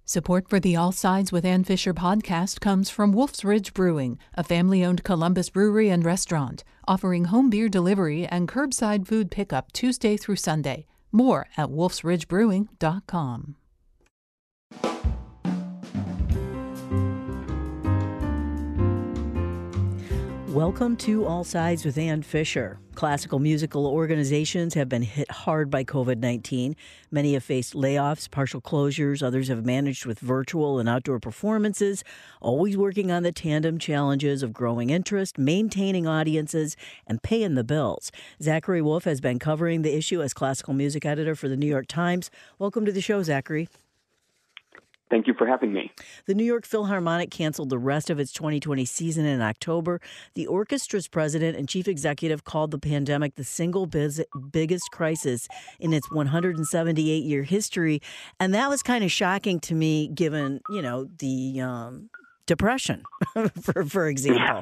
Support for the All Sides with Ann Fisher podcast comes from Wolf's Ridge Brewing, a family-owned Columbus brewery and restaurant, offering home beer delivery and curbside food pickup Tuesday through Sunday. More at wolfsridgebrewing.com. Welcome to All Sides with Ann Fisher. Classical musical organizations have been hit hard by COVID-19. Many have faced layoffs, partial closures. Others have managed with virtual and outdoor performances, always working on the tandem challenges of growing interest, maintaining audiences, and paying the bills. Zachary Wolf has been covering the issue as classical music editor for the New York Times. Welcome to the show, Zachary. Thank you for having me. The New York Philharmonic canceled the rest of its 2020 season in October. The orchestra's president and chief executive called the pandemic the single biggest crisis in its 178-year history. And that was kind of shocking to me, given, the Depression, for example.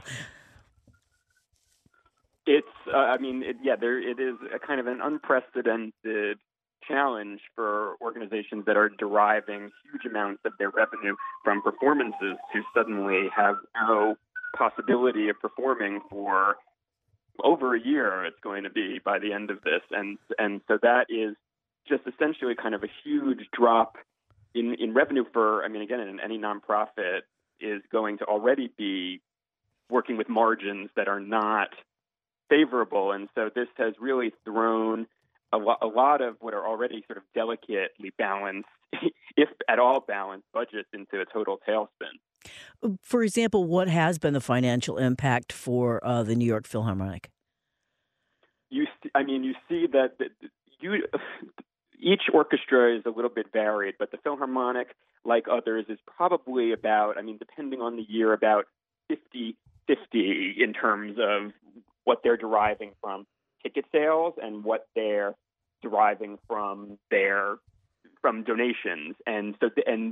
It's, it is a kind of an unprecedented challenge for organizations that are deriving huge amounts of their revenue from performances to suddenly have no possibility of performing for over a year. It's going to be by the end of this, and so that is just essentially kind of a huge drop in revenue for. Again, any nonprofit is going to already be working with margins that are not favorable, and so this has really thrown a lot of what are already sort of delicately balanced, if at all balanced, budgets into a total tailspin. For example, what has been the financial impact for the New York Philharmonic? You see that each orchestra is a little bit varied, but the Philharmonic, like others, is probably about, depending on the year, about 50-50 in terms of what they're deriving from ticket sales and what they're deriving from donations, and so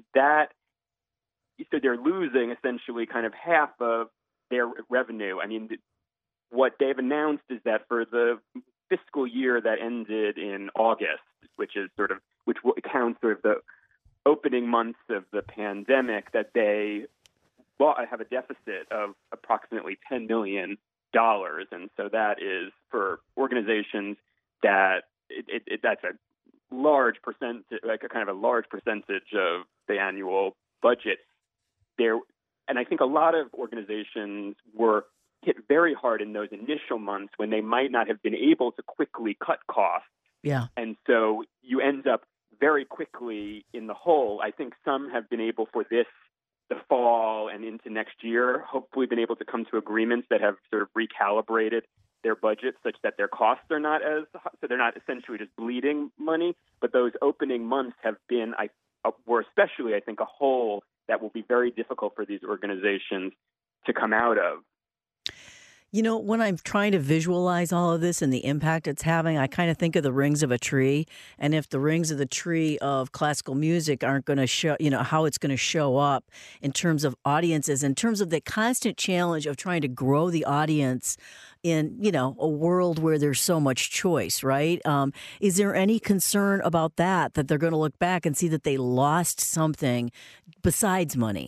they're losing essentially kind of half of their revenue. What they've announced is that for the fiscal year that ended in August, which counts sort of the opening months of the pandemic, that they have a deficit of approximately $10 million. And so that is for organizations that's a large percentage, like a kind of a large percentage of the annual budget there. And I think a lot of organizations were hit very hard in those initial months when they might not have been able to quickly cut costs. Yeah. And so you end up very quickly in the hole. I think some have been able for the fall and into next year, hopefully been able to come to agreements that have sort of recalibrated their budgets such that their costs are not as high, so they're not essentially just bleeding money. But those opening months have been, were especially, I think, a hole that will be very difficult for these organizations to come out of. When I'm trying to visualize all of this and the impact it's having, I kind of think of the rings of a tree. And if the rings of the tree of classical music aren't going to show, how it's going to show up in terms of audiences, in terms of the constant challenge of trying to grow the audience in, a world where there's so much choice, right? Is there any concern about that they're going to look back and see that they lost something besides money?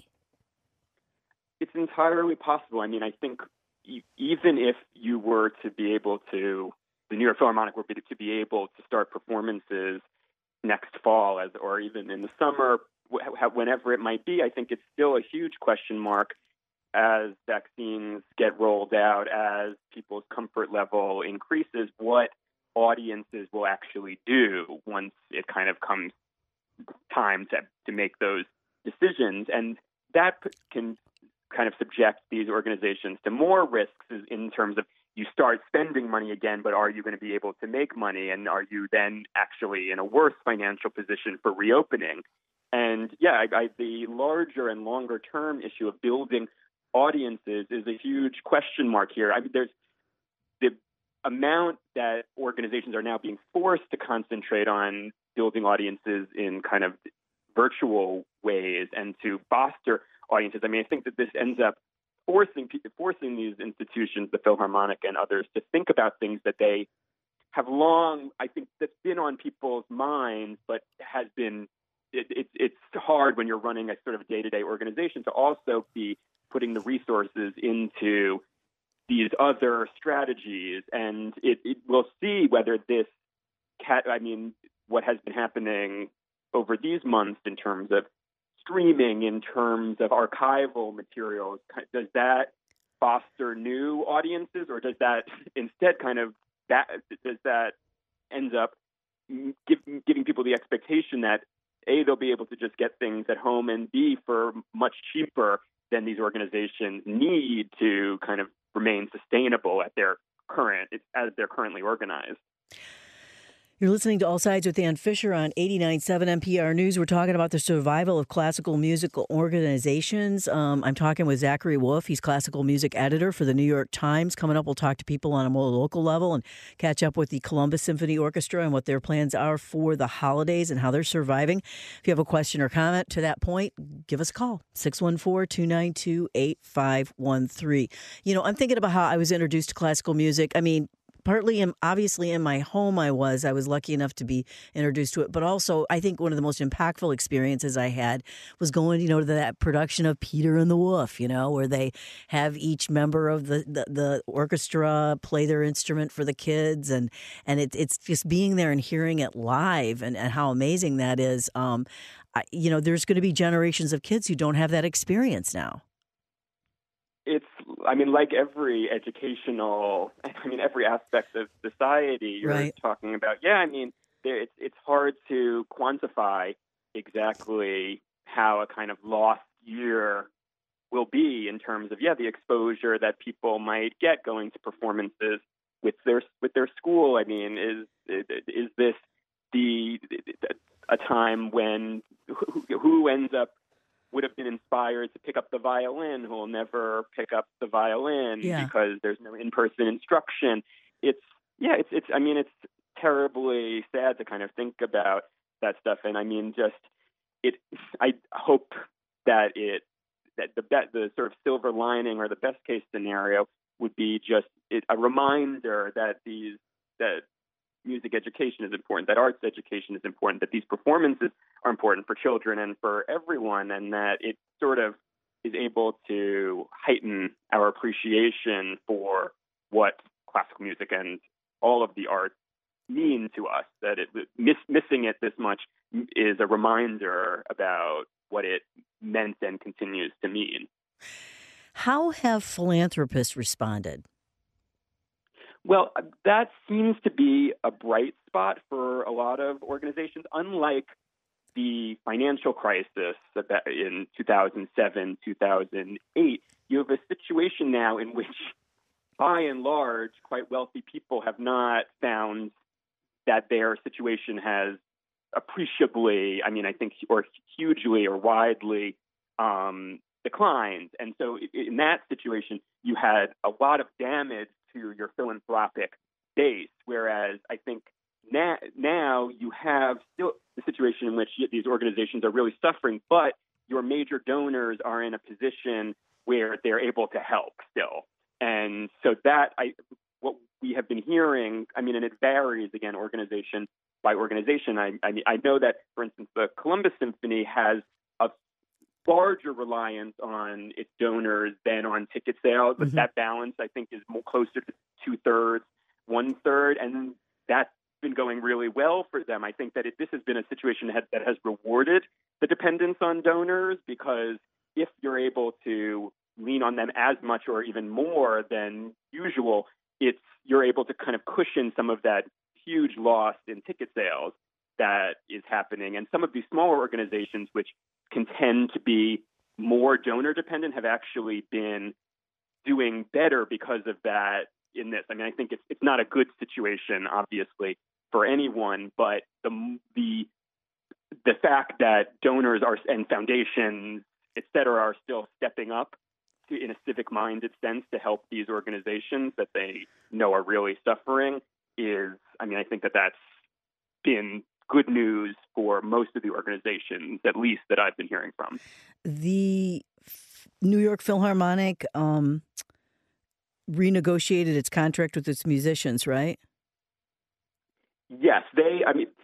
It's entirely possible. I think even if you were to be able to, the New York Philharmonic were to be able to start performances next fall, or even in the summer, whenever it might be, I think it's still a huge question mark as vaccines get rolled out, as people's comfort level increases, what audiences will actually do once it kind of comes time to make those decisions. And that can kind of subject these organizations to more risks in terms of you start spending money again, but are you going to be able to make money? And are you then actually in a worse financial position for reopening? And the larger and longer term issue of building audiences is a huge question mark here. There's the amount that organizations are now being forced to concentrate on building audiences in kind of virtual ways and to foster audiences. I think that this ends up forcing these institutions, the Philharmonic and others, to think about things that they have long, I think, that's been on people's minds, but has been it's hard when you're running a sort of day-to-day organization to also be putting the resources into these other strategies. And we'll see whether what has been happening over these months in terms of streaming, in terms of archival materials, does that foster new audiences, or does that instead does that end up giving people the expectation that A, they'll be able to just get things at home, and B, for much cheaper than these organizations need to kind of remain sustainable as they're currently organized. You're listening to All Sides with Ann Fisher on 89.7 NPR News. We're talking about the survival of classical musical organizations. I'm talking with Zachary Wolf. He's classical music editor for the New York Times. Coming up, we'll talk to people on a more local level and catch up with the Columbus Symphony Orchestra and what their plans are for the holidays and how they're surviving. If you have a question or comment to that point, give us a call, 614-292-8513. I'm thinking about how I was introduced to classical music. I mean, partly, obviously, in my home, I was lucky enough to be introduced to it. But also, I think one of the most impactful experiences I had was going, to that production of Peter and the Wolf, where they have each member of the orchestra play their instrument for the kids, and it's just being there and hearing it live and how amazing that is. There's going to be generations of kids who don't have that experience now. Like every every aspect of society you're right. talking about. Yeah, it's hard to quantify exactly how a kind of lost year will be in terms of, the exposure that people might get going to performances with their school. Is this a time when who ends up would have been inspired to pick up the violin who will never pick up the violin because there's no in-person instruction. It's terribly sad to kind of think about that stuff. And I hope that the sort of silver lining or the best case scenario would be just a reminder that music education is important, that arts education is important, that these performances are important for children and for everyone, and that it sort of is able to heighten our appreciation for what classical music and all of the arts mean to us, that missing it this much is a reminder about what it meant and continues to mean. How have philanthropists responded? Well, that seems to be a bright spot for a lot of organizations. Unlike the financial crisis in 2007, 2008, you have a situation now in which, by and large, quite wealthy people have not found that their situation has appreciably, I think, or hugely or widely declined. And so in that situation, you had a lot of damage to your philanthropic base, whereas I think now you have still the situation in which these organizations are really suffering, but your major donors are in a position where they're able to help still. And so what we have been hearing, and it varies, again, organization by organization. I know that, for instance, the Columbus Symphony has a larger reliance on its donors than on ticket sales, but that balance, I think, is more closer to 2/3, 1/3, and that's been going really well for them. I think that this has been a situation that has rewarded the dependence on donors, because if you're able to lean on them as much or even more than usual, you're able to kind of cushion some of that huge loss in ticket sales that is happening. And some of these smaller organizations, which can tend to be more donor dependent, have actually been doing better because of that in this. I think it's not a good situation, obviously, for anyone, but the fact that donors and foundations, et cetera, are still stepping up in a civic-minded sense to help these organizations that they know are really suffering is, I think that's been good news for most of the organizations, at least that I've been hearing from. The New York Philharmonic renegotiated its contract with its musicians, right? Yes,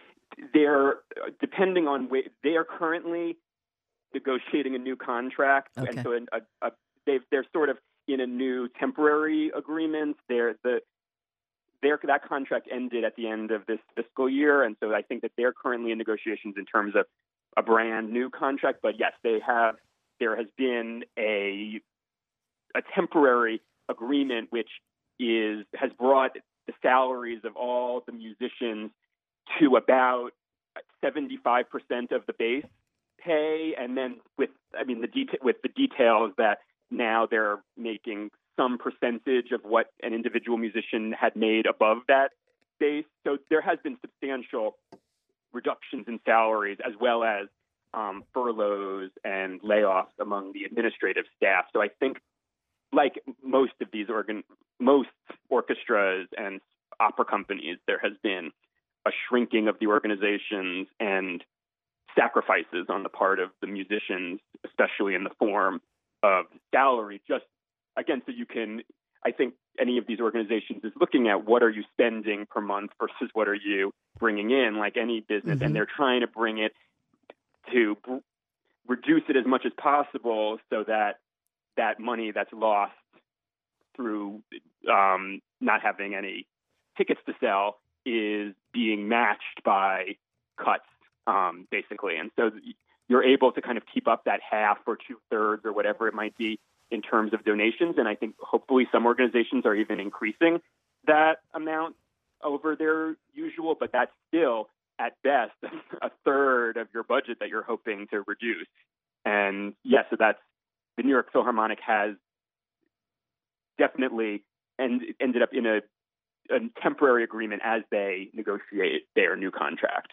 they're depending on they are currently negotiating a new contract, Okay. and so they're sort of in a new temporary agreement. That contract ended at the end of this fiscal year, and so I think that they're currently in negotiations in terms of a brand new contract. But yes, they have. There has been a temporary agreement which has brought the salaries of all the musicians to about 75% of the base pay, and then with the details that now they're making some percentage of what an individual musician had made above that base. So there has been substantial reductions in salaries as well as furloughs and layoffs among the administrative staff. So I think, like most of these most orchestras and opera companies, there has been a shrinking of the organizations and sacrifices on the part of the musicians, especially in the form of salary. Just again, so you can, I think any of these organizations is looking at what are you spending per month versus what are you bringing in, like any business, and they're trying to bring it to reduce it as much as possible so that that money that's lost through not having any tickets to sell is being matched by cuts, basically. And so you're able to kind of keep up that half or 2/3 or whatever it might be in terms of donations. And I think hopefully some organizations are even increasing that amount over their usual, but that's still at best 1/3 of your budget that you're hoping to reduce. And yes, so that's the New York Philharmonic has definitely ended up in a temporary agreement as they negotiate their new contract.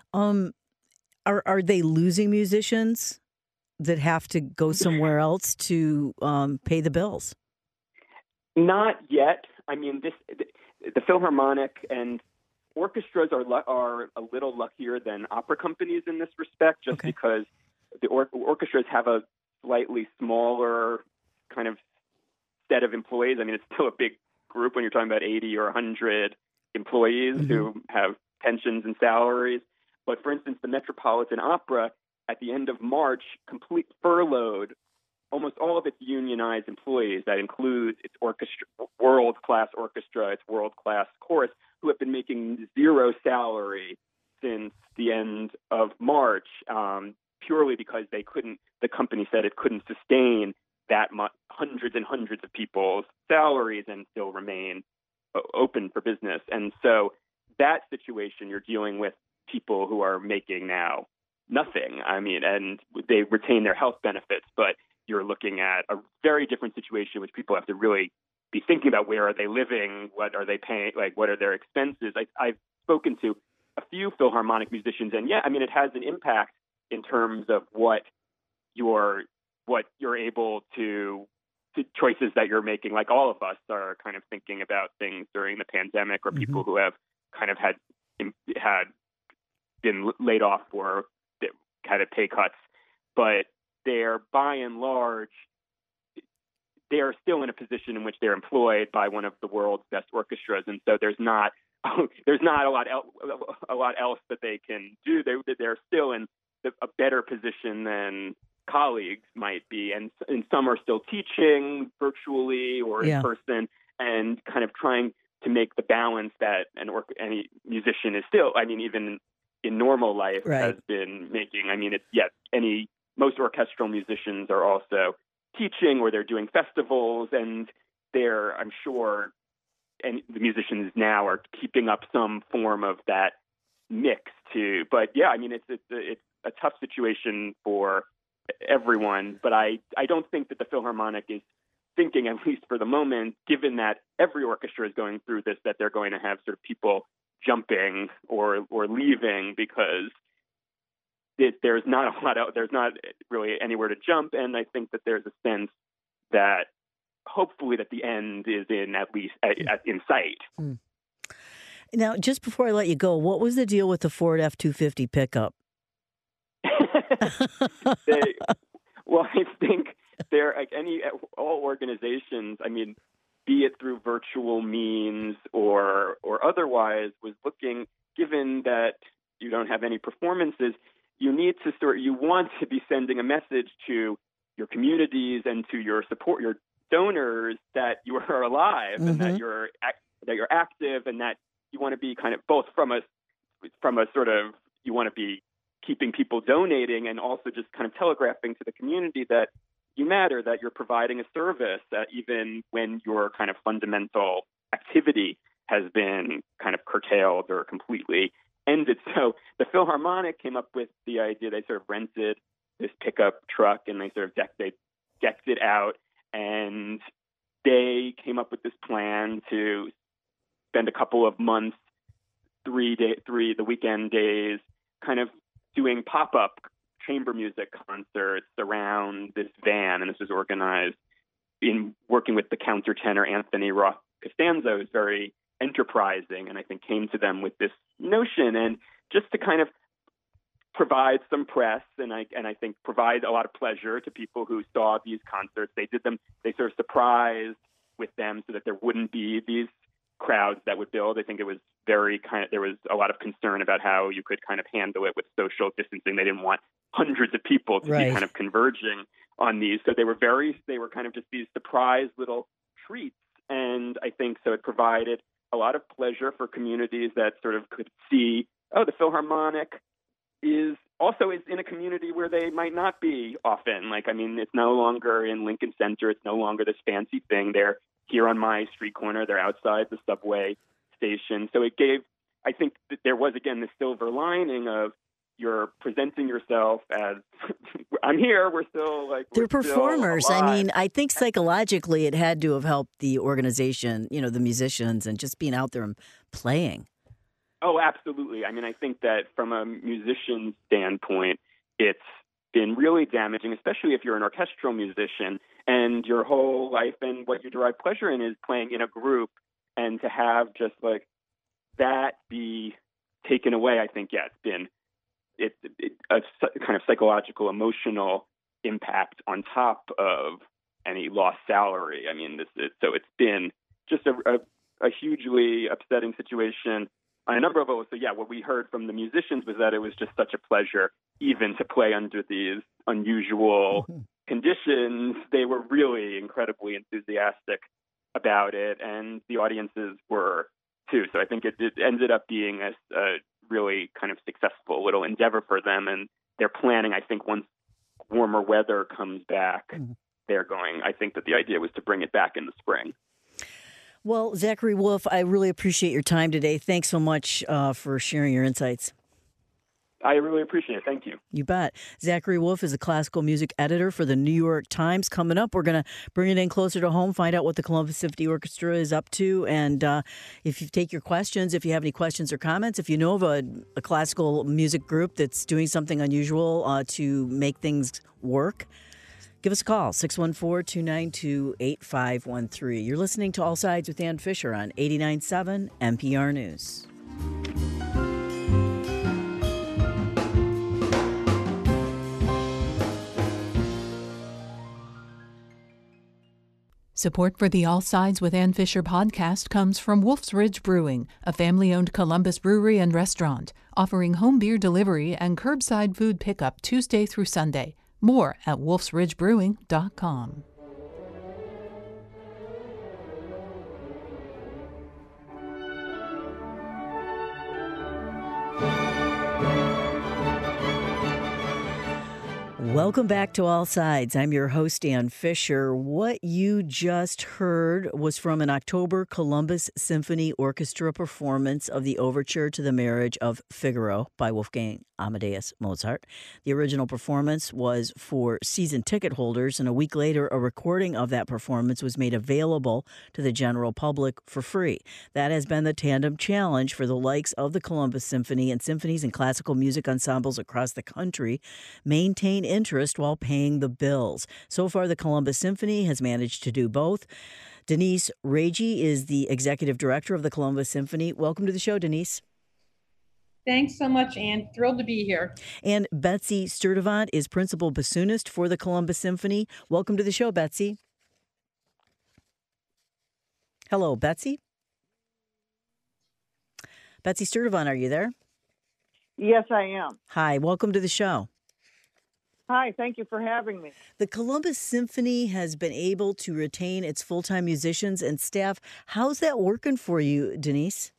Are they losing musicians that have to go somewhere else to pay the bills? Not yet. I mean, the Philharmonic and orchestras are a little luckier than opera companies in this respect, just because the orchestras have a slightly smaller kind of set of employees. I mean, it's still a big group when you're talking about 80 or 100 employees who have pensions and salaries. But for instance, the Metropolitan Opera at the end of March complete furloughed almost all of its unionized employees. That includes its world-class orchestra, its world-class chorus, who have been making zero salary since the end of March, purely because the company said it couldn't sustain that much, hundreds and hundreds of people's salaries and still remain open for business. And so that situation, you're dealing with people who are making now nothing. I mean, and they retain their health benefits, but you're looking at a very different situation, which people have to really be thinking about. Where are they living? What are they paying? Like, what are their expenses? I've spoken to a few Philharmonic musicians, and yeah, I mean, it has an impact in terms of what you're able to choices that you're making. Like all of us are kind of thinking about things during the pandemic, or people who have kind of had been laid off or kind of pay cuts, but they're by and large, they're still in a position in which they're employed by one of the world's best orchestras, and so there's not a lot else that they can do. They're still in a better position than colleagues might be, and some are still teaching virtually or in person, and kind of trying to make the balance that any musician is still, I mean, even in normal life has been making. I mean, most orchestral musicians are also teaching, or they're doing festivals, and I'm sure, and the musicians now are keeping up some form of that mix too. But yeah, I mean, it's a tough situation for everyone, but I don't think that the Philharmonic is thinking, at least for the moment, given that every orchestra is going through this, that they're going to have sort of people jumping or leaving, because there's not really anywhere to jump. And I think that there's a sense that hopefully that the end is in sight. Now, just before I let you go, what was the deal with the Ford F-250 pickup? Well, I think they're like all organizations, I mean, be it through virtual means or otherwise, was looking, given that you don't have any performances, you want to be sending a message to your communities and to your donors that you are alive and that you're active, and that you want to be kind of both from a sort of, you want to be keeping people donating and also just kind of telegraphing to the community that you matter, that you're providing a service, even when your kind of fundamental activity has been kind of curtailed or completely ended. So the Philharmonic came up with the idea. They sort of rented this pickup truck and they sort of decked it out, and they came up with this plan to spend a couple of months, the weekend days, kind of doing pop-up chamber music concerts around this van. And this was organized in working with the countertenor Anthony Roth Costanzo, who's very enterprising, and I think came to them with this notion, and just to kind of provide some press and I think provide a lot of pleasure to people who saw these concerts. They sort of surprised with them so that there wouldn't be these crowds that would build. I think it was there was a lot of concern about how you could kind of handle it with social distancing. They didn't want hundreds of people to be kind of converging on these. So they were kind of just these surprise little treats. And I think so it provided a lot of pleasure for communities that sort of could see, the Philharmonic is in a community where they might not be often. It's no longer in Lincoln Center. It's no longer this fancy thing. They're here on my street corner. They're outside the subway station. So I think that there was, again, the silver lining of you're presenting yourself as, I'm here, they're performers. I think psychologically it had to have helped the organization, the musicians, and just being out there and playing. Oh, absolutely. I think that from a musician's standpoint, it's been really damaging, especially if you're an orchestral musician and your whole life and what you derive pleasure in is playing in a group, and to have just that be taken away. I think, it's a kind of psychological, emotional impact on top of any lost salary. So it's been just a hugely upsetting situation on a number of levels. So what we heard from the musicians was that it was just such a pleasure even to play under these unusual conditions. They were really incredibly enthusiastic about it, and the audiences were too. So I think it ended up being a really kind of successful little endeavor for them, and they're planning, I think, once warmer weather comes back, I think that the idea was to bring it back in the spring. Well, Zachary Wolf, I really appreciate your time today. Thanks so much for sharing your insights. I really appreciate it. Thank you. You bet. Zachary Wolf is a classical music editor for the New York Times. Coming up, we're going to bring it in closer to home, find out what the Columbus Symphony Orchestra is up to. And if you take your questions, if you have any questions or comments, if you know of a classical music group that's doing something unusual to make things work, give us a call, 614-292-8513. You're listening to All Sides with Ann Fisher on 89.7 NPR News. Support for the All Sides with Ann Fisher podcast comes from Wolf's Ridge Brewing, a family-owned Columbus brewery and restaurant, offering home beer delivery and curbside food pickup Tuesday through Sunday. More at wolfsridgebrewing.com. Welcome back to All Sides. I'm your host, Ann Fisher. What you just heard was from an October Columbus Symphony Orchestra performance of the Overture to the Marriage of Figaro by Wolfgang Amadeus Mozart. The original performance was for season ticket holders, and a week later, a recording of that performance was made available to the general public for free. That has been the tandem challenge for the likes of the Columbus Symphony, and symphonies and classical music ensembles across the country maintain interest while paying the bills. So far, the Columbus Symphony has managed to do both. Denise Raggi is the executive director of the Columbus Symphony. Welcome to the show, Denise. Thanks so much, Ann. Thrilled to be here. And Betsy Sturdivant is principal bassoonist for the Columbus Symphony. Welcome to the show, Betsy. Hello, Betsy. Betsy Sturdivant, are you there? Yes, I am. Hi, welcome to the show. Hi, thank you for having me. The Columbus Symphony has been able to retain its full-time musicians and staff. How's that working for you, Denise?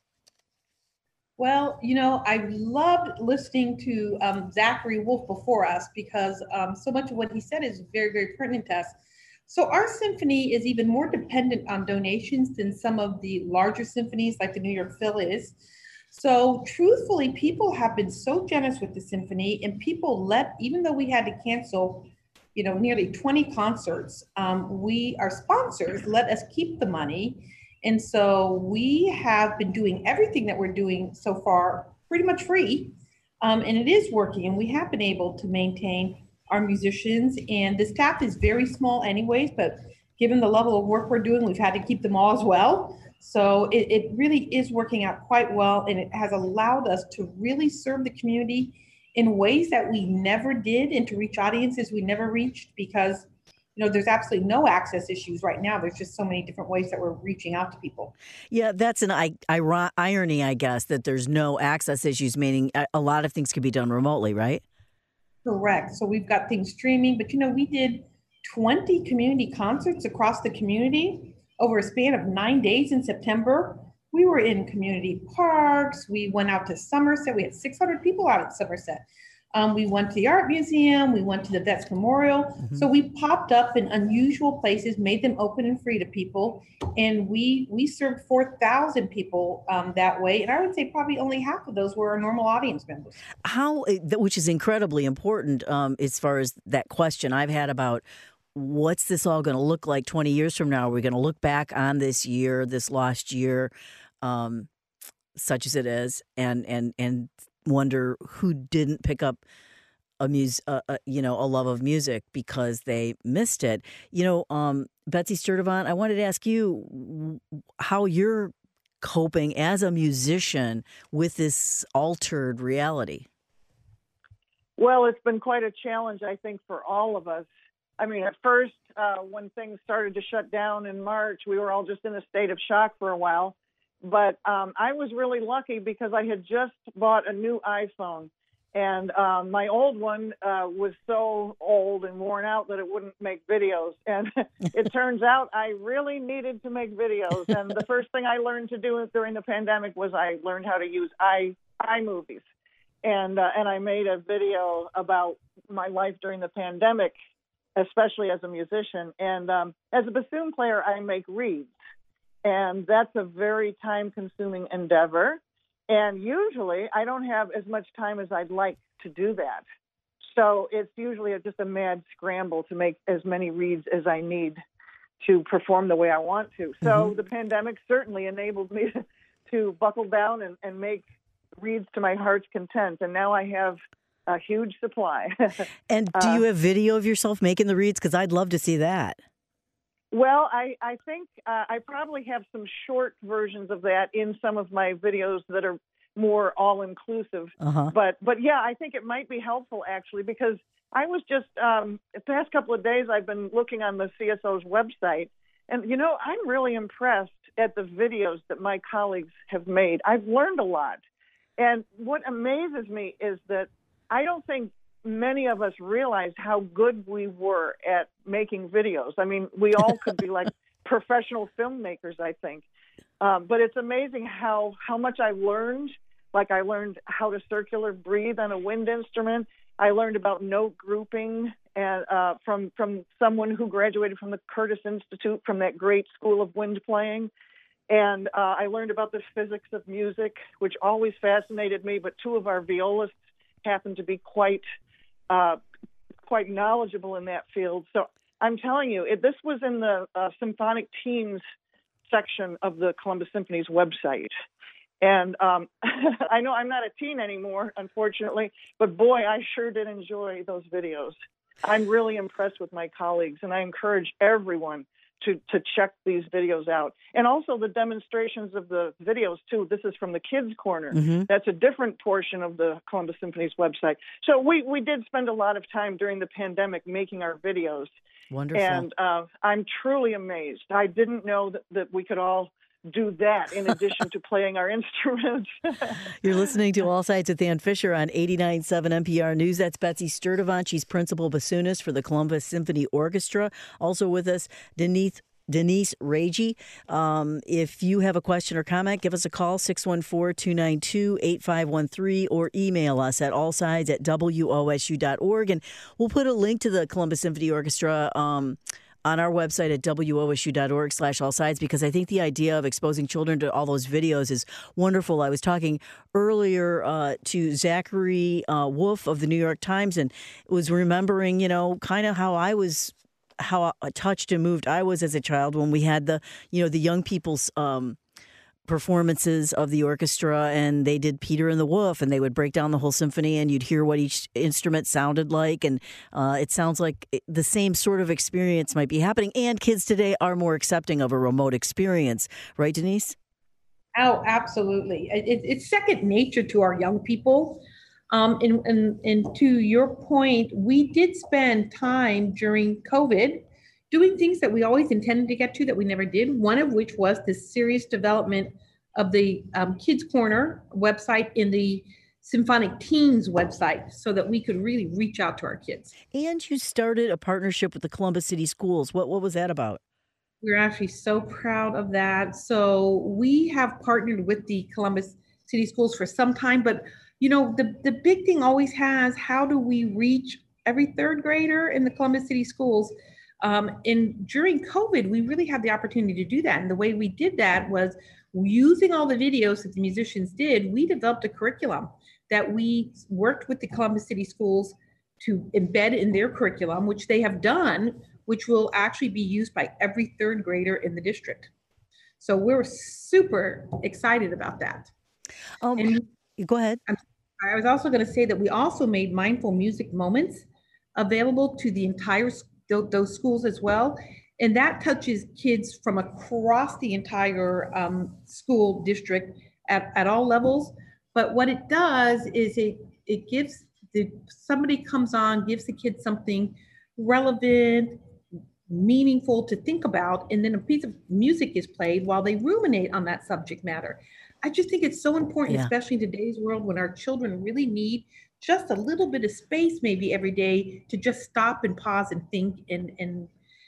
Well, I loved listening to Zachary Wolf before us because so much of what he said is very, very pertinent to us. So our symphony is even more dependent on donations than some of the larger symphonies like the New York Phil is. So truthfully, people have been so generous with the symphony, and people even though we had to cancel, nearly 20 concerts, our sponsors let us keep the money. And so we have been doing everything that we're doing so far pretty much free. And it is working, and we have been able to maintain our musicians. And the staff is very small anyways, but given the level of work we're doing, we've had to keep them all as well. So it really is working out quite well, and it has allowed us to really serve the community in ways that we never did, and to reach audiences we never reached, because there's absolutely no access issues right now. There's just so many different ways that we're reaching out to people. Yeah, that's an irony, I guess, that there's no access issues, meaning a lot of things can be done remotely, right? Correct. So we've got things streaming, but we did 20 community concerts across the community over a span of 9 days in September. We were in community parks. We went out to Somerset. We had 600 people out at Somerset. We went to the art museum. We went to the Vets Memorial. Mm-hmm. So we popped up in unusual places, made them open and free to people. And we served 4,000 people that way. And I would say probably only half of those were our normal audience members. Which is incredibly important as far as that question I've had about what's this all going to look like 20 years from now? Are we going to look back on this year, this lost year, such as it is, and wonder who didn't pick up a love of music because they missed it. Betsy Sturdivant, I wanted to ask you how you're coping as a musician with this altered reality. Well, it's been quite a challenge, I think, for all of us. I mean, at first, when things started to shut down in March, we were all just in a state of shock for a while. But I was really lucky because I had just bought a new iPhone, and my old one was so old and worn out that it wouldn't make videos. And it turns out I really needed to make videos. And the first thing I learned to do during the pandemic was I learned how to use iMovies. And I made a video about my life during the pandemic, especially as a musician. And as a bassoon player, I make reeds. And that's a very time-consuming endeavor. And usually I don't have as much time as I'd like to do that. So it's usually just a mad scramble to make as many reeds as I need to perform the way I want to. So the pandemic certainly enabled me to buckle down and make reeds to my heart's content. And now I have a huge supply. And do you have video of yourself making the reeds? Because I'd love to see that. Well, I think I probably have some short versions of that in some of my videos that are more all-inclusive. But yeah, I think it might be helpful, actually, because I was just, the past couple of days, I've been looking on the CSO's website, and, I'm really impressed at the videos that my colleagues have made. I've learned a lot. And what amazes me is that I don't think many of us realized how good we were at making videos. I mean, we all could be like professional filmmakers, I think. But it's amazing how much I learned. Like I learned how to circular breathe on a wind instrument. I learned about note grouping and from someone who graduated from the Curtis Institute, from that great school of wind playing. And I learned about the physics of music, which always fascinated me. But two of our violists happened to be quite knowledgeable in that field. So I'm telling you, this was in the symphonic teams section of the Columbus Symphony's website. And I know I'm not a teen anymore, unfortunately, but boy, I sure did enjoy those videos. I'm really impressed with my colleagues, and I encourage everyone to check these videos out. And also the demonstrations of the videos, too. This is from the Kids Corner. That's a different portion of the Columbus Symphony's website. So we did spend a lot of time during the pandemic making our videos. Wonderful. And I'm truly amazed. I didn't know that we could all do that in addition to playing our instruments. You're listening to All Sides with Ann Fisher on 89.7 NPR News. That's Betsy Sturdivant. She's principal bassoonist for the Columbus Symphony Orchestra. Also with us, Denise Raggi. If you have a question or comment, give us a call, 614-292-8513, or email us at allsides@wosu.org. And we'll put a link to the Columbus Symphony Orchestra on our website at wosu.org/allsides, because I think the idea of exposing children to all those videos is wonderful. I was talking earlier to Zachary Wolf of the New York Times, and was remembering, kind of how touched and moved I was as a child when we had the young people's performances of the orchestra, and they did Peter and the Wolf, and they would break down the whole symphony, and you'd hear what each instrument sounded like, and it sounds like the same sort of experience might be happening. And kids today are more accepting of a remote experience, right, Denise? Oh, absolutely. It's second nature to our young people. And to your point, we did spend time during COVID doing things that we always intended to get to that we never did, one of which was the serious development of the Kids Corner website in the Symphonic Teens website so that we could really reach out to our kids. And you started a partnership with the Columbus City Schools. What was that about? We're actually so proud of that. So we have partnered with the Columbus City Schools for some time, but the big thing always has, how do we reach every third grader in the Columbus City Schools? And during COVID, we really had the opportunity to do that. And the way we did that was using all the videos that the musicians did. We developed a curriculum that we worked with the Columbus City Schools to embed in their curriculum, which they have done, which will actually be used by every third grader in the district. So we're super excited about that. And go ahead. I was also going to say that we also made mindful music moments available to the entire those schools as well, and that touches kids from across the entire school district at all levels. But what it does is it gives somebody comes on, gives the kids something relevant, meaningful to think about, and then a piece of music is played while they ruminate on that subject matter. I just think it's so important, especially in today's world when our children really need just a little bit of space maybe every day to just stop and pause and think and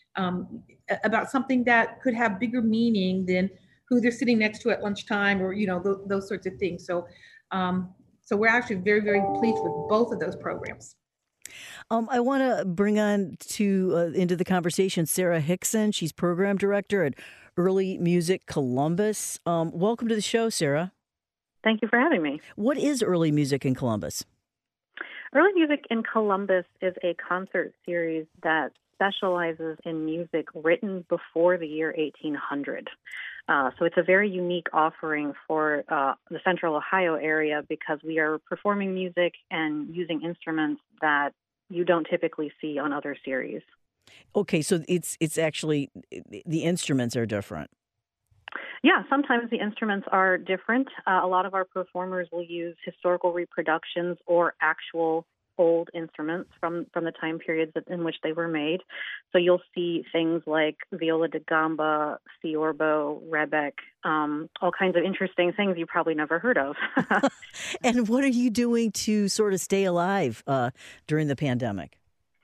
about something that could have bigger meaning than who they're sitting next to at lunchtime or, those sorts of things. So we're actually very, very pleased with both of those programs. I want to bring on into the conversation Sarah Hickson. She's program director at Early Music Columbus. Welcome to the show, Sarah. Thank you for having me. What is Early Music in Columbus? Early Music in Columbus is a concert series that specializes in music written before the year 1800. So it's a very unique offering for the Central Ohio area because we are performing music and using instruments that you don't typically see on other series. Okay, so it's actually the instruments are different. Yeah, sometimes the instruments are different. A lot of our performers will use historical reproductions or actual old instruments from the time periods in which they were made. So you'll see things like viola da gamba, theorbo, rebec, all kinds of interesting things you probably never heard of. And what are you doing to sort of stay alive during the pandemic?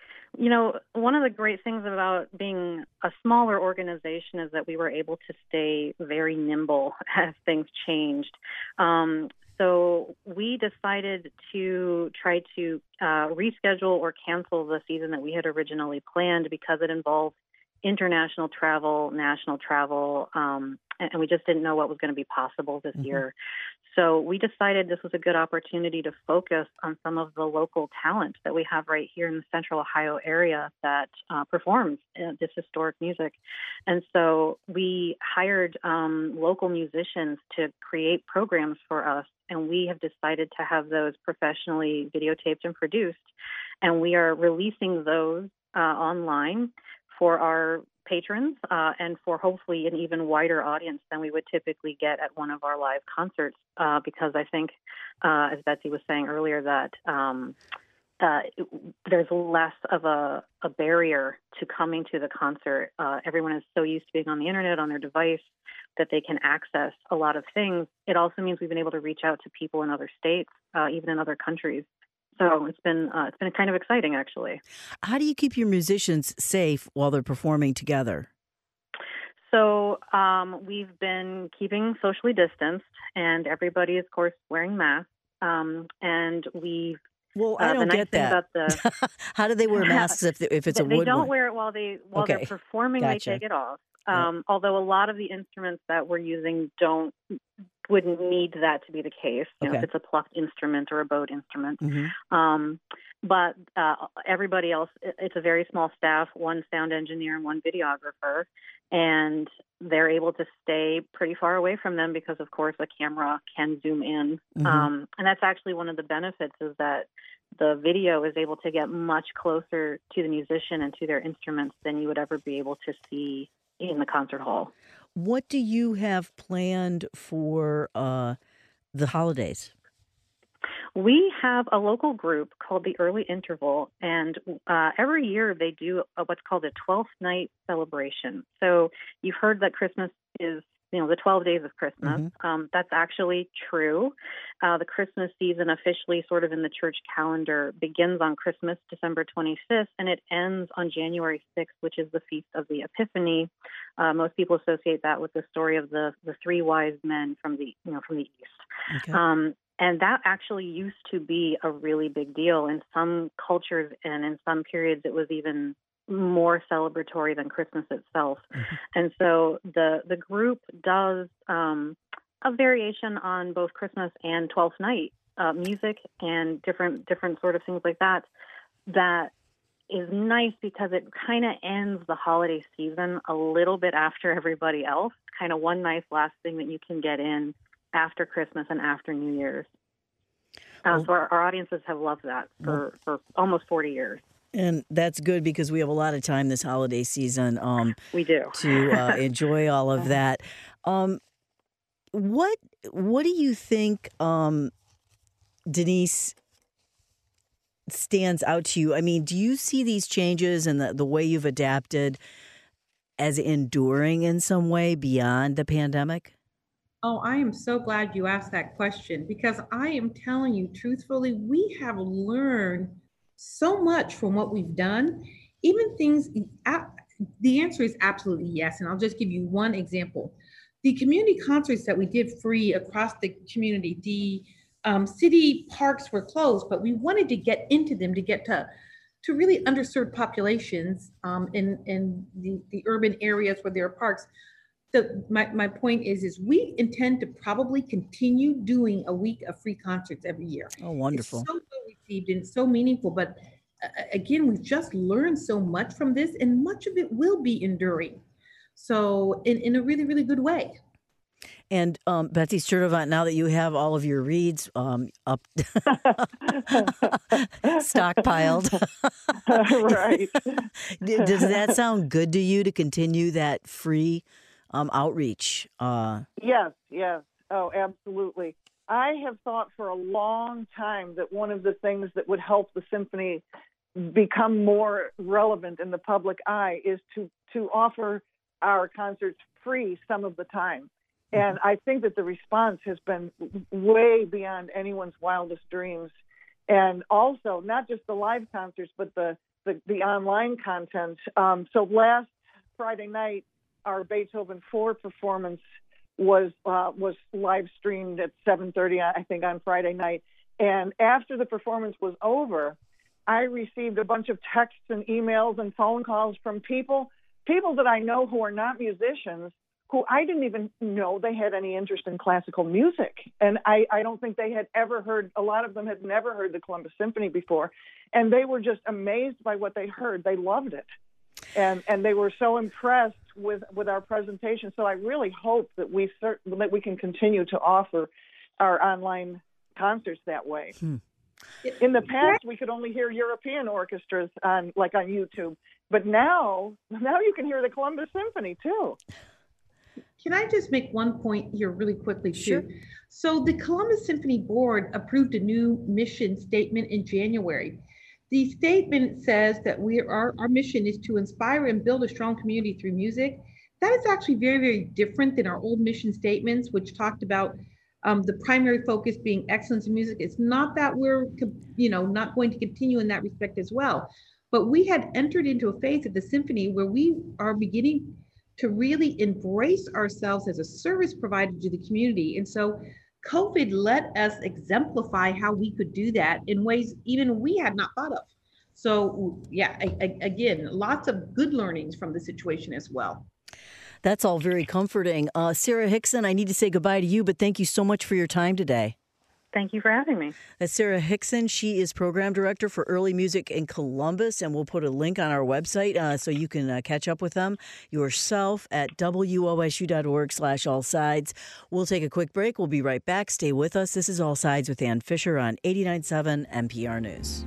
One of the great things about being a smaller organization is that we were able to stay very nimble as things changed. So we decided to try to reschedule or cancel the season that we had originally planned because it involved international travel, national travel, and we just didn't know what was going to be possible this year. So we decided this was a good opportunity to focus on some of the local talent that we have right here in the Central Ohio area that performs this historic music. And so we hired local musicians to create programs for us, and we have decided to have those professionally videotaped and produced. And we are releasing those online for our patrons and for hopefully an even wider audience than we would typically get at one of our live concerts because I think, as Betsy was saying earlier, that there's less of a barrier to coming to the concert. Everyone is so used to being on the internet, on their device. that they can access a lot of things. It also means we've been able to reach out to people in other states, even in other countries. So it's been kind of exciting, actually. How do you keep your musicians safe while they're performing together? So we've been keeping socially distanced, and everybody is, of course, wearing masks. And we've Well, I don't get that. How do they wear masks if it's a woodwind? They don't wear it while they're performing. Gotcha. They take it off. Although a lot of the instruments that we're using wouldn't need that to be the case. You know, if it's a plucked instrument or a bowed instrument. Mm-hmm. But everybody else, it's a very small staff, one sound engineer and one videographer, and they're able to stay pretty far away from them because, of course, a camera can zoom in. Mm-hmm. And that's actually one of the benefits, is that the video is able to get much closer to the musician and to their instruments than you would ever be able to see in the concert hall. What do you have planned for the holidays? We have a local group called the Early Interval, and every year they do what's called a 12th night celebration. So you've heard that Christmas is, the 12 days of Christmas. Mm-hmm. That's actually true. The Christmas season officially, sort of in the church calendar, begins on Christmas, December 25th, and it ends on January 6th, which is the Feast of the Epiphany. Most people associate that with the story of the three wise men from the east. Okay. And that actually used to be a really big deal in some cultures, and in some periods it was even more celebratory than Christmas itself. Mm-hmm. And so the group does a variation on both Christmas and 12th night music and different sort of things like that. That is nice because it kind of ends the holiday season a little bit after everybody else. Kind of one nice last thing that you can get in after Christmas and after New Year's. So our audiences have loved that for almost 40 years. And that's good because we have a lot of time this holiday season. We do. To enjoy all of that. What do you think, Denise, stands out to you? I mean, do you see these changes and the way you've adapted as enduring in some way beyond the pandemic? Oh, I am so glad you asked that question, because I am telling you truthfully, we have learned so much from what we've done. Even things, the answer is absolutely yes. And I'll just give you one example. The community concerts that we did free across the community, the city parks were closed, but we wanted to get into them to get to really underserved populations in the urban areas where there are parks. So my point is we intend to probably continue doing a week of free concerts every year. Oh, wonderful. It's so well received and so meaningful. But again, we've just learned so much from this, and much of it will be enduring. So in a really, really good way. And Betsy Sturdivant, now that you have all of your reads up stockpiled, right? Does that sound good to you to continue that free outreach? Yes. Oh, absolutely. I have thought for a long time that one of the things that would help the symphony become more relevant in the public eye is to offer our concerts free some of the time. And I think that the response has been way beyond anyone's wildest dreams. And also, not just the live concerts, but the online content. So last Friday night, our Beethoven 4 performance was live streamed at 7:30, I think, on Friday night. And after the performance was over, I received a bunch of texts and emails and phone calls from people that I know who are not musicians, who I didn't even know they had any interest in classical music. And I don't think they had ever heard, a lot of them had never heard the Columbus Symphony before. And they were just amazed by what they heard. They loved it. And they were so impressed with our presentation. So I really hope that we can continue to offer our online concerts that way. In the past, we could only hear European orchestras on YouTube. But now you can hear the Columbus Symphony too. Can I just make one point here really quickly, too? Sure. So the Columbus Symphony Board approved a new mission statement in January. The statement says that our mission is to inspire and build a strong community through music. that is actually very, very different than our old mission statements, which talked about the primary focus being excellence in music. It's not that we're, not going to continue in that respect as well. But we had entered into a phase of the symphony where we are beginning to really embrace ourselves as a service provider to the community. And so COVID let us exemplify how we could do that in ways even we had not thought of. So yeah, again, lots of good learnings from the situation as well. That's all very comforting. Sarah Hickson, I need to say goodbye to you, but thank you so much for your time today. Thank you for having me. That's Sarah Hickson. She is program director for early music in Columbus, and we'll put a link on our website so you can catch up with them yourself at wosu.org/allsides. We'll take a quick break. We'll be right back. Stay with us. This is All Sides with Ann Fisher on 89.7 NPR News.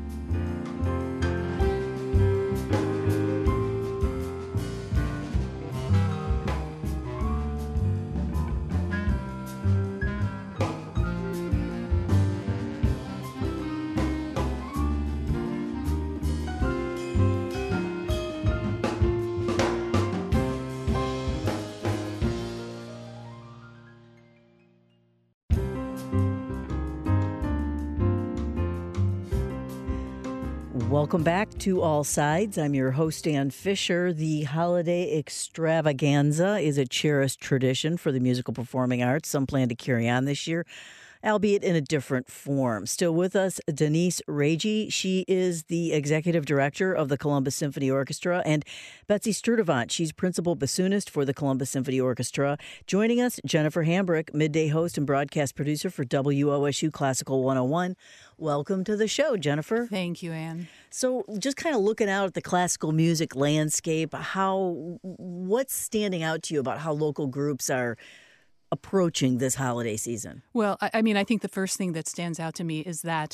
Welcome back to All Sides. I'm your host, Ann Fisher. The holiday extravaganza is a cherished tradition for the musical performing arts. Some plan to carry on this year, albeit in a different form. Still with us, Denise Raggi. She is the executive director of the Columbus Symphony Orchestra, and Betsy Sturdivant. She's principal bassoonist for the Columbus Symphony Orchestra. Joining us, Jennifer Hambrick, midday host and broadcast producer for WOSU Classical 101. Welcome to the show, Jennifer. Thank you, Ann. So just kind of looking out at the classical music landscape, what's standing out to you about how local groups are approaching this holiday season? Well, I mean, I think the first thing that stands out to me is that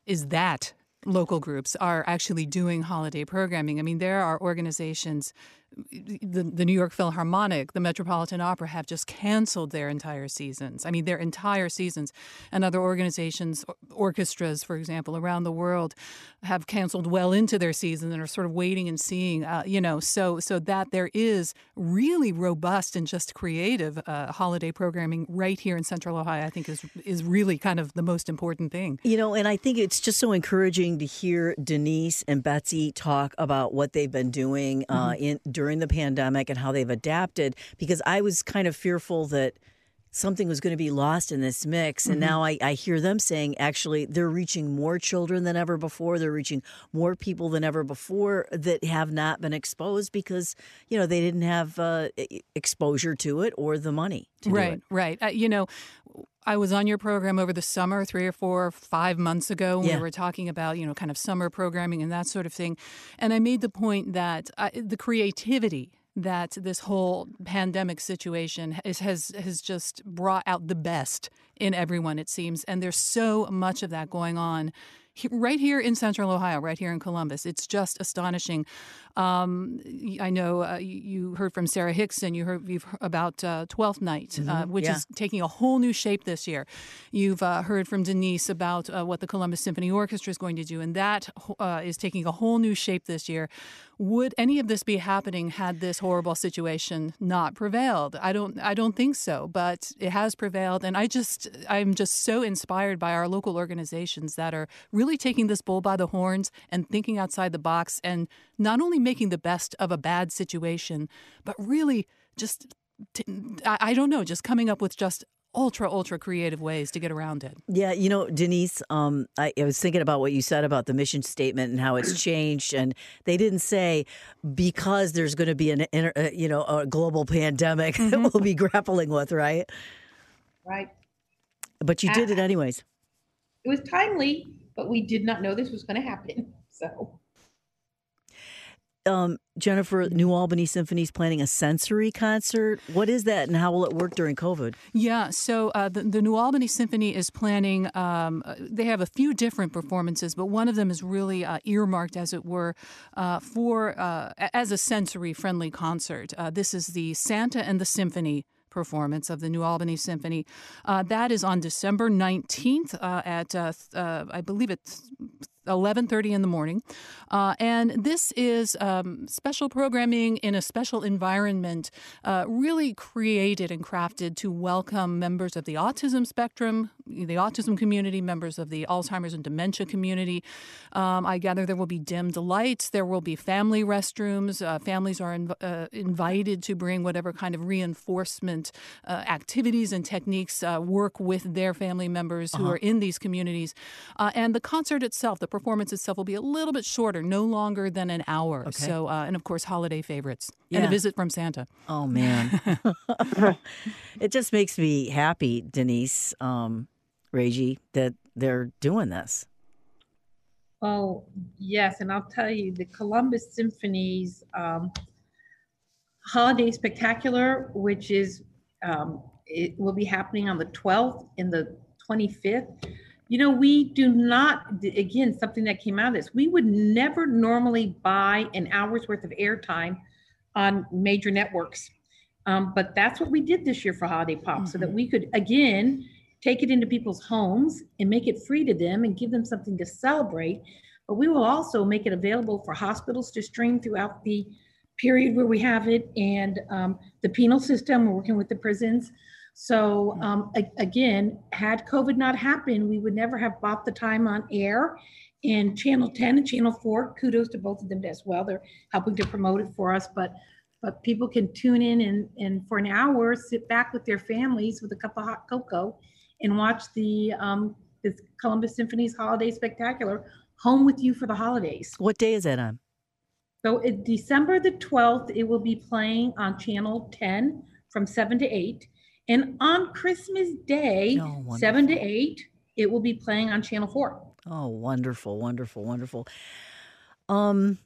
local groups are actually doing holiday programming. I mean, there are organizations, the New York Philharmonic, the Metropolitan Opera have just canceled their entire seasons. I mean, their entire seasons. And other organizations, orchestras, for example, around the world have canceled well into their season and are sort of waiting and seeing, so that there is really robust and just creative holiday programming right here in Central Ohio, I think is really kind of the most important thing. And I think it's just so encouraging to hear Denise and Betsy talk about what they've been doing during the pandemic and how they've adapted, because I was kind of fearful that something was going to be lost in this mix. And now I hear them saying, actually, they're reaching more children than ever before. They're reaching more people than ever before that have not been exposed because, they didn't have exposure to it or the money to do it. Right. I was on your program over the summer 3 or 4 or 5 months ago when we were talking about, kind of summer programming and that sort of thing. And I made the point that the creativity that this whole pandemic situation has just brought out the best in everyone, it seems. And there's so much of that going on right here in Central Ohio, right here in Columbus. It's just astonishing. I know you heard from Sarah Hickson. You've heard about Twelfth Night, which is taking a whole new shape this year. You've heard from Denise about what the Columbus Symphony Orchestra is going to do, and that is taking a whole new shape this year. Would any of this be happening had this horrible situation not prevailed? I don't think so, but it has prevailed, and I'm just so inspired by our local organizations that are really taking this bull by the horns and thinking outside the box and not only making the best of a bad situation, but really just, just coming up with just ultra creative ways to get around it. Yeah, Denise, I was thinking about what you said about the mission statement and how it's changed, and they didn't say because there's going to be a global pandemic that we'll be grappling with, right? Right. But you did it anyways. It was timely, but we did not know this was going to happen. So. Jennifer, New Albany Symphony is planning a sensory concert. What is that, and how will it work during COVID? Yeah, so the New Albany Symphony is planning, they have a few different performances, but one of them is really earmarked, as it were, as a sensory-friendly concert. This is the Santa and the Symphony performance of the New Albany Symphony. That is on December 19th at, I believe it's 11:30 in the morning. And this is special programming in a special environment, really created and crafted to welcome members of the autism spectrum, the autism community, members of the Alzheimer's and dementia community. I gather there will be dimmed lights. There will be family restrooms. Families are invited to bring whatever kind of reinforcement activities and techniques work with their family members who are in these communities. And the concert itself, the performance itself, will be a little bit shorter, no longer than an hour. Okay. So, and of course, holiday favorites and a visit from Santa. Oh, man. It just makes me happy, Denise, Reggie, that they're doing this. Oh, yes. And I'll tell you, the Columbus Symphony's Holiday Spectacular, which is, it will be happening on the 12th and the 25th. You know, we do not, again, something that came out of this, we would never normally buy an hour's worth of airtime on major networks. But that's what we did this year for Holiday Pop, so that we could, again, take it into people's homes and make it free to them and give them something to celebrate. But we will also make it available for hospitals to stream throughout the period where we have it, and the penal system, we're working with the prisons. So again, had COVID not happened, we would never have bought the time on air. And Channel 10 and Channel 4, kudos to both of them as well. They're helping to promote it for us, but people can tune in and for an hour, sit back with their families with a cup of hot cocoa and watch the this Columbus Symphony's Holiday Spectacular, Home with You for the Holidays. What day is that on? So December the 12th, it will be playing on Channel 10 from 7 to 8. And on Christmas Day, 7 to 8, it will be playing on Channel 4. Oh, wonderful, wonderful, wonderful. The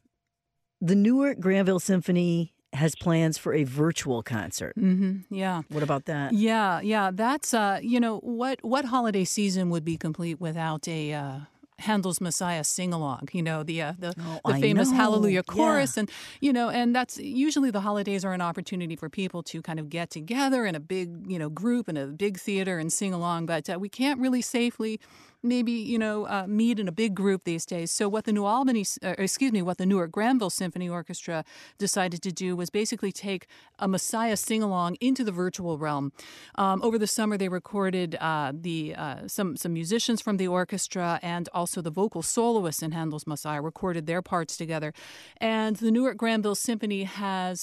Newark Granville Symphony has plans for a virtual concert. Yeah. What about that? Yeah. That's, what holiday season would be complete without a Handel's Messiah sing-along, the famous Hallelujah chorus. And, and that's usually the holidays are an opportunity for people to kind of get together in a big, group in a big theater and sing along. But we can't really safely maybe, meet in a big group these days. So what the what the Newark Granville Symphony Orchestra decided to do was basically take a Messiah sing-along into the virtual realm. Over the summer, they recorded some musicians from the orchestra and also the vocal soloists in Handel's Messiah recorded their parts together. And the Newark Granville Symphony has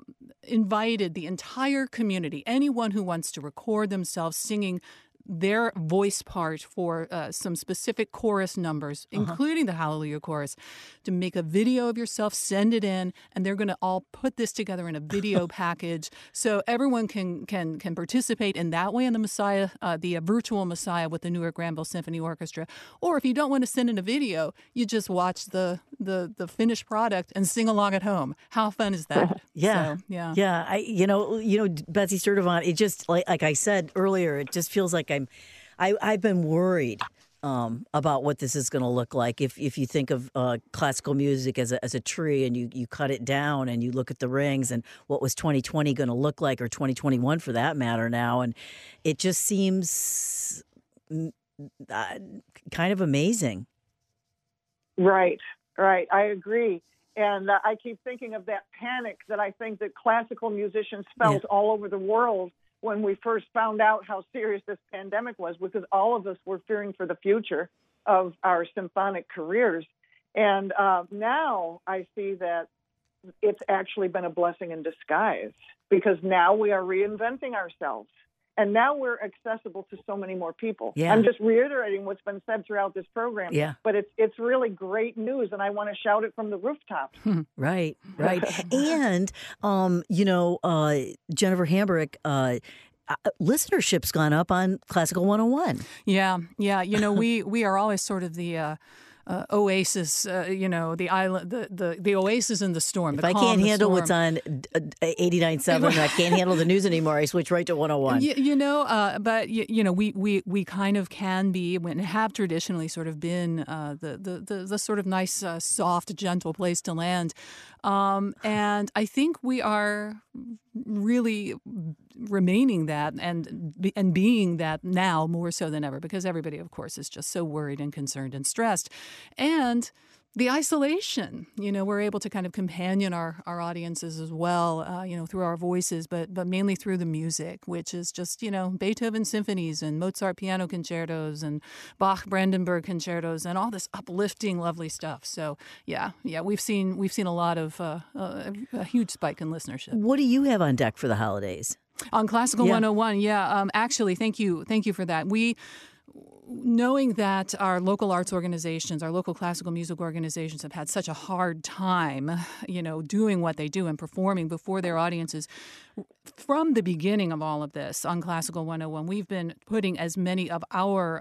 invited the entire community, anyone who wants to record themselves singing their voice part for some specific chorus numbers, including the Hallelujah chorus, to make a video of yourself, send it in, and they're going to all put this together in a video package so everyone can participate in that way in the Messiah, the virtual Messiah with the Newark Granville Symphony Orchestra. Or if you don't want to send in a video, you just watch the finished product and sing along at home. How fun is that? Yeah. So, yeah. Yeah. Betsy Sturdivant, it just, like I said earlier, it just feels like I've been worried about what this is going to look like. If you think of classical music as a tree and you cut it down and you look at the rings and what was 2020 going to look like, or 2021 for that matter now, and it just seems kind of amazing. Right. I agree. And I keep thinking of that panic that I think that classical musicians felt all over the world when we first found out how serious this pandemic was, because all of us were fearing for the future of our symphonic careers. And now I see that it's actually been a blessing in disguise, because now we are reinventing ourselves. And now we're accessible to so many more people. Yeah. I'm just reiterating what's been said throughout this program. Yeah. But it's really great news, and I want to shout it from the rooftops. Right. And, Jennifer Hambrick, listenership's gone up on Classical 101. Yeah. We are always sort of the oasis, the island, the oasis in the storm. If I can't handle what's on 89.7, I can't handle the news anymore, I switch right to 101. But we kind of can be, and have traditionally sort of been the sort of nice, soft, gentle place to land. And I think we are really remaining that and being that now more so than ever, because everybody, of course, is just so worried and concerned and stressed. And the isolation, we're able to kind of companion our audiences as well, through our voices, but mainly through the music, which is just, Beethoven symphonies and Mozart piano concertos and Bach Brandenburg concertos and all this uplifting, lovely stuff. So, yeah, we've seen a lot of a huge spike in listenership. What do you have on deck for the holidays? On Classical 101, actually, thank you for that. Knowing that our local arts organizations, our local classical music organizations have had such a hard time, doing what they do and performing before their audiences, from the beginning of all of this on Classical 101, we've been putting as many of our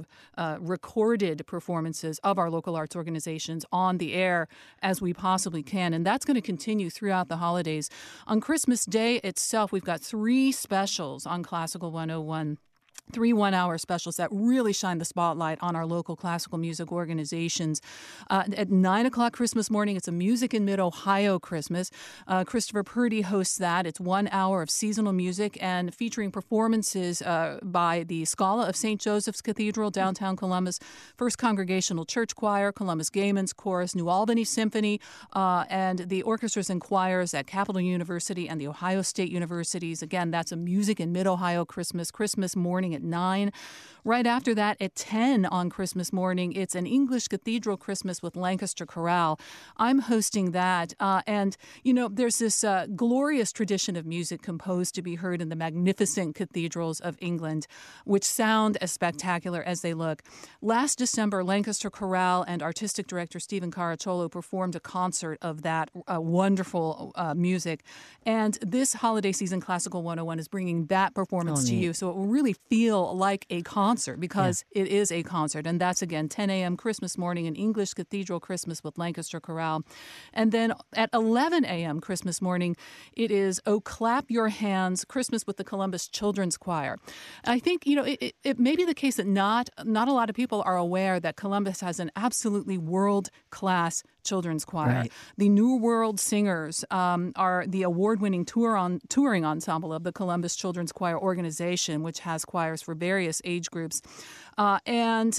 recorded performances of our local arts organizations on the air as we possibly can. And that's going to continue throughout the holidays. On Christmas Day itself, we've got 3 specials on Classical 101. 3 one-hour specials that really shine the spotlight on our local classical music organizations. At 9 o'clock Christmas morning, it's a Music in Mid-Ohio Christmas. Christopher Purdy hosts that. It's 1 hour of seasonal music and featuring performances by the Scala of St. Joseph's Cathedral, downtown Columbus, First Congregational Church Choir, Columbus Gaymen's Chorus, New Albany Symphony, and the orchestras and choirs at Capital University and the Ohio State Universities. Again, that's a Music in Mid-Ohio Christmas morning at 9. Right after that, at 10 on Christmas morning, it's an English Cathedral Christmas with Lancaster Chorale. I'm hosting that. And, there's this glorious tradition of music composed to be heard in the magnificent cathedrals of England, which sound as spectacular as they look. Last December, Lancaster Chorale and artistic director Stephen Caracciolo performed a concert of that wonderful music. And this holiday season, Classical 101 is bringing that performance to you. So it will really feel like a concert because it is a concert. And that's, again, 10 a.m. Christmas morning, an English Cathedral Christmas with Lancaster Chorale. And then at 11 a.m. Christmas morning, it is Oh Clap Your Hands Christmas with the Columbus Children's Choir. I think, it may be the case that not a lot of people are aware that Columbus has an absolutely world-class children's choir. Right. The New World Singers are the award-winning touring ensemble of the Columbus Children's Choir organization, which has choirs for various age groups. And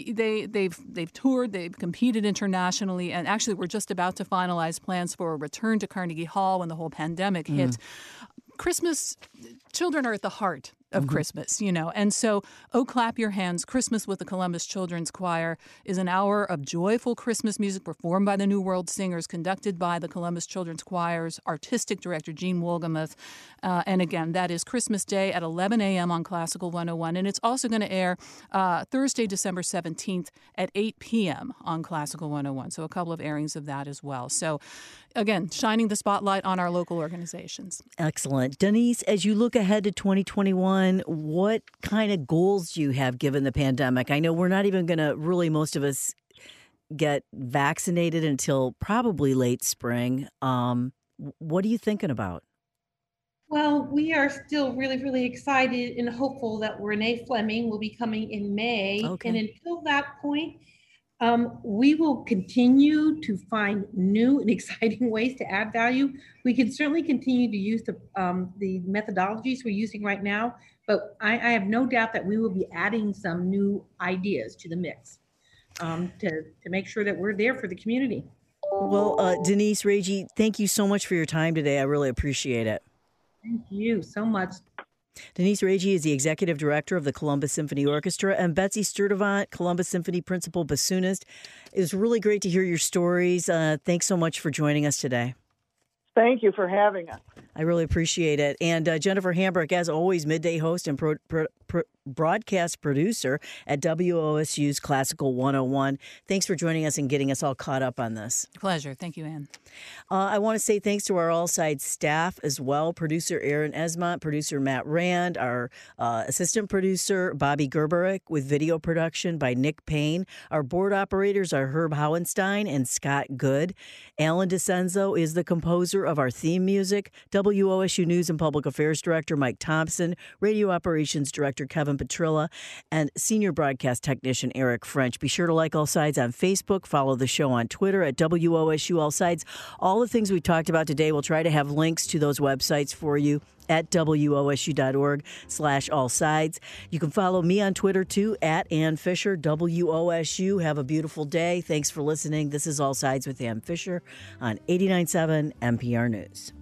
they've toured, they've competed internationally, and actually we're just about to finalize plans for a return to Carnegie Hall when the whole pandemic hit. Christmas, children are at the heart of Christmas, And so, Oh Clap Your Hands, Christmas with the Columbus Children's Choir is an hour of joyful Christmas music performed by the New World Singers, conducted by the Columbus Children's Choir's artistic director, Gene Wolgamuth. And again, that is Christmas Day at 11 a.m. on Classical 101. And it's also going to air Thursday, December 17th at 8 p.m. on Classical 101. So a couple of airings of that as well. So again, shining the spotlight on our local organizations. Excellent. Denise, as you look ahead to 2021, what kind of goals do you have given the pandemic? I know we're not even going to really, most of us, get vaccinated until probably late spring. What are you thinking about? Well, we are still really, really excited and hopeful that Renee Fleming will be coming in May. Okay. And until that point, we will continue to find new and exciting ways to add value. We can certainly continue to use the methodologies we're using right now, but I have no doubt that we will be adding some new ideas to the mix to make sure that we're there for the community. Well, Denise Raggi, thank you so much for your time today. I really appreciate it. Thank you so much. Denise Raggi is the executive director of the Columbus Symphony Orchestra, and Betsy Sturdivant, Columbus Symphony principal bassoonist. It was really great to hear your stories. Thanks so much for joining us today. Thank you for having us. I really appreciate it. And Jennifer Hambrick, as always, midday host and broadcast producer at WOSU's Classical 101. Thanks for joining us and getting us all caught up on this. Pleasure. Thank you, Ann. I want to say thanks to our All Sides staff as well. Producer Aaron Esmont, producer Matt Rand, our assistant producer Bobby Gerberick, with video production by Nick Payne. Our board operators are Herb Howenstein and Scott Good. Alan DeCenzo is the composer of our theme music. WOSU News and Public Affairs Director Mike Thompson. Radio Operations Director Kevin Kevin Petrilla, and senior broadcast technician Eric French. Be sure to like All Sides on Facebook, follow the show on Twitter at WOSU All Sides. All the things we talked about today, we'll try to have links to those websites for you at wosu.org/allsides. You can follow me on Twitter, too, at Ann Fisher, WOSU. Have a beautiful day. Thanks for listening. This is All Sides with Ann Fisher on 89.7 NPR News.